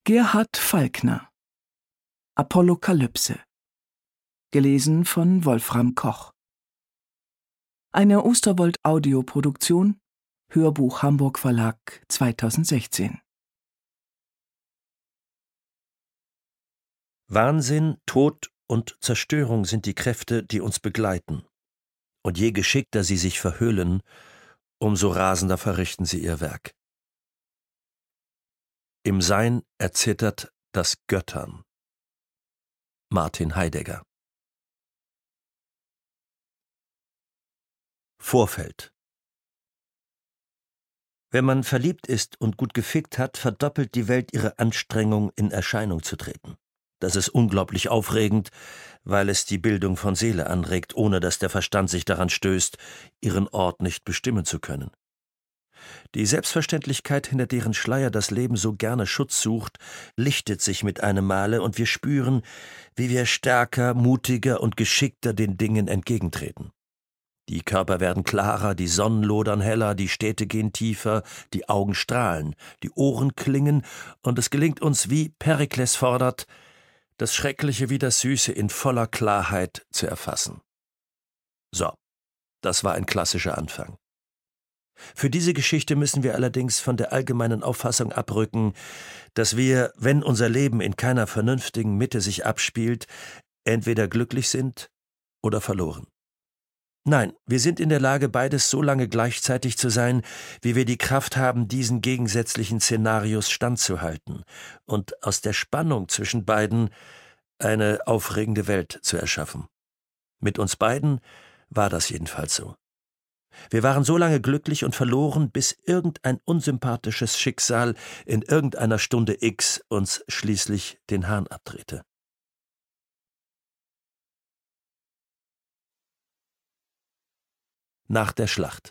Gerhard Falkner. Apollokalypse. Gelesen von Wolfram Koch. Eine Osterwold-Audioproduktion, Hörbuch Hamburg Verlag 2016. Wahnsinn, Tod und Zerstörung sind die Kräfte, die uns begleiten. Und je geschickter sie sich verhüllen, umso rasender verrichten sie ihr Werk. Im Sein erzittert das Göttern. Martin Heidegger. Vorfeld. Wenn man verliebt ist und gut gefickt hat, verdoppelt die Welt ihre Anstrengung, in Erscheinung zu treten. Das ist unglaublich aufregend, weil es die Bildung von Seele anregt, ohne dass der Verstand sich daran stößt, ihren Ort nicht bestimmen zu können. Die Selbstverständlichkeit, hinter deren Schleier das Leben so gerne Schutz sucht, lichtet sich mit einem Male und wir spüren, wie wir stärker, mutiger und geschickter den Dingen entgegentreten. Die Körper werden klarer, die Sonnen lodern heller, die Städte gehen tiefer, die Augen strahlen, die Ohren klingen und es gelingt uns, wie Perikles fordert, das Schreckliche wie das Süße in voller Klarheit zu erfassen. So, das war ein klassischer Anfang. Für diese Geschichte müssen wir allerdings von der allgemeinen Auffassung abrücken, dass wir, wenn unser Leben in keiner vernünftigen Mitte sich abspielt, entweder glücklich sind oder verloren. Nein, wir sind in der Lage, beides so lange gleichzeitig zu sein, wie wir die Kraft haben, diesen gegensätzlichen Szenarios standzuhalten und aus der Spannung zwischen beiden eine aufregende Welt zu erschaffen. Mit uns beiden war das jedenfalls so. Wir waren so lange glücklich und verloren, bis irgendein unsympathisches Schicksal in irgendeiner Stunde X uns schließlich den Hahn abdrehte. Nach der Schlacht.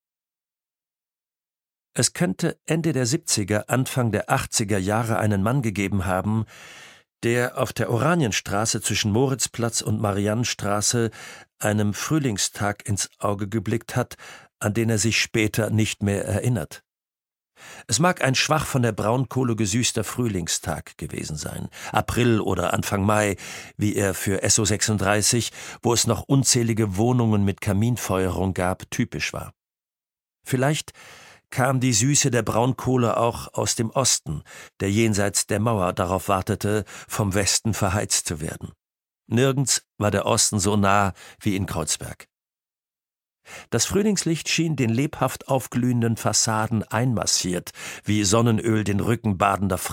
Es könnte Ende der 70er, Anfang der 80er Jahre einen Mann gegeben haben, der auf der Oranienstraße zwischen Moritzplatz und Mariannenstraße einem Frühlingstag ins Auge geblickt hat, an den er sich später nicht mehr erinnert. Es mag ein schwach von der Braunkohle gesüßter Frühlingstag gewesen sein, April oder Anfang Mai, wie er für SO 36, wo es noch unzählige Wohnungen mit Kaminfeuerung gab, typisch war. Vielleicht kam die Süße der Braunkohle auch aus dem Osten, der jenseits der Mauer darauf wartete, vom Westen verheizt zu werden. Nirgends war der Osten so nah wie in Kreuzberg. Das Frühlingslicht schien den lebhaft aufglühenden Fassaden einmassiert, wie Sonnenöl den Rücken badender Frauen.